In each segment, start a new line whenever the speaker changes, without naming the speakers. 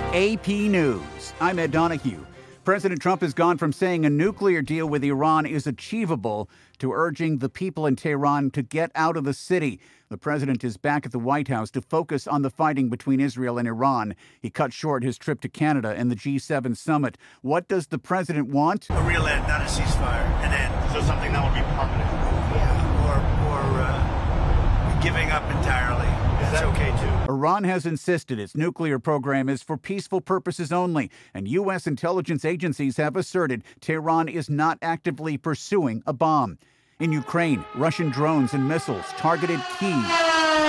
AP News. I'm Ed Donahue. President Trump has gone from saying a nuclear deal with Iran is achievable to urging the people in Tehran to get out of the city. The president is back at the White House to focus on the fighting between Israel and Iran. He cut short his trip to Canada and the G7 summit. What does the president want?
A real end, not a ceasefire. An end.
So something that would be permanent.
Or giving up entirely. That's okay too.
Iran has insisted its nuclear program is for peaceful purposes only, and U.S. intelligence agencies have asserted Tehran is not actively pursuing a bomb. In Ukraine, Russian drones and missiles targeted Kyiv.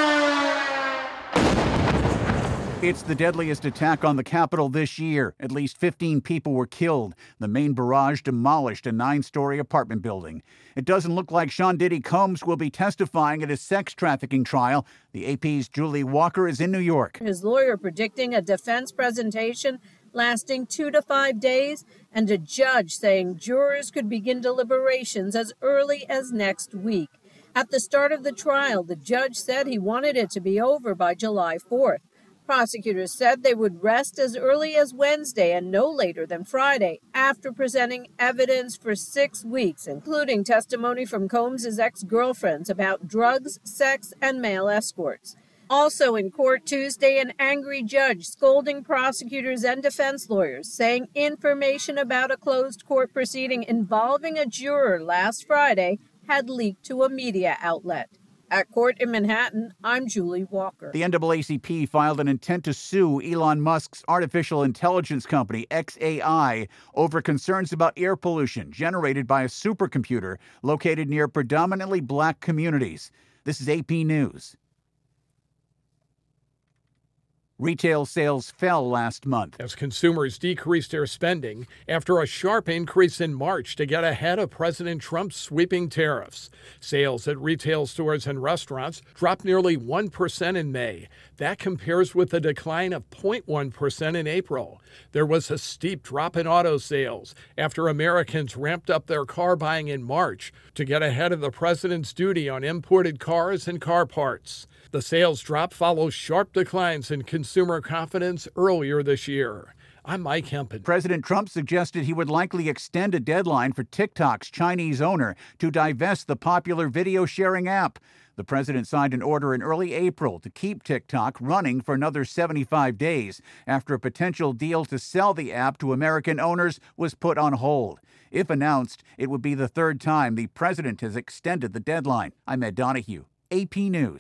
It's the deadliest attack on the capital this year. At least 15 people were killed. The main barrage demolished a 9-story apartment building. It doesn't look like Sean Diddy Combs will be testifying at his sex trafficking trial. The AP's Julie Walker is in New York.
His lawyer predicting a defense presentation lasting 2 to 5 days, and a judge saying jurors could begin deliberations as early as next week. At the start of the trial, the judge said he wanted it to be over by July 4th. Prosecutors said they would rest as early as Wednesday and no later than Friday, after presenting evidence for 6 weeks, including testimony from Combs' ex-girlfriends about drugs, sex, and male escorts. Also in court Tuesday, an angry judge scolding prosecutors and defense lawyers, saying information about a closed court proceeding involving a juror last Friday had leaked to a media outlet. At court in Manhattan, I'm Julie Walker.
The NAACP filed an intent to sue Elon Musk's artificial intelligence company, xAI, over concerns about air pollution generated by a supercomputer located near predominantly black communities. This is AP News. Retail sales fell last month
as consumers decreased their spending after a sharp increase in March to get ahead of President Trump's sweeping tariffs. Sales at retail stores and restaurants dropped nearly 1% in May. That compares with a decline of 0.1% in April. There was a steep drop in auto sales after Americans ramped up their car buying in March to get ahead of the president's duty on imported cars and car parts. The sales drop follows sharp declines in consumer confidence earlier this year. I'm Mike Hempen.
President Trump suggested he would likely extend a deadline for TikTok's Chinese owner to divest the popular video sharing app. The president signed an order in early April to keep TikTok running for another 75 days after a potential deal to sell the app to American owners was put on hold. If announced, it would be the third time the president has extended the deadline. I'm Ed Donahue, AP News.